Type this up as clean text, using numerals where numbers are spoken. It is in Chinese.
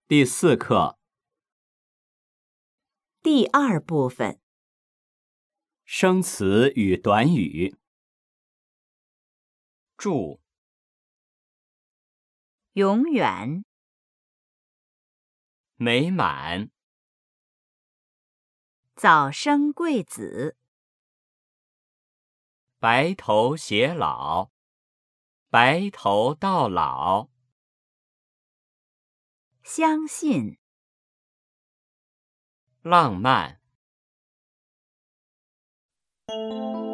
第4课第2部分。 生词与短语。祝、 永远、 美满、 早生贵子、 白头偕老、白头到老、 相信、 浪漫。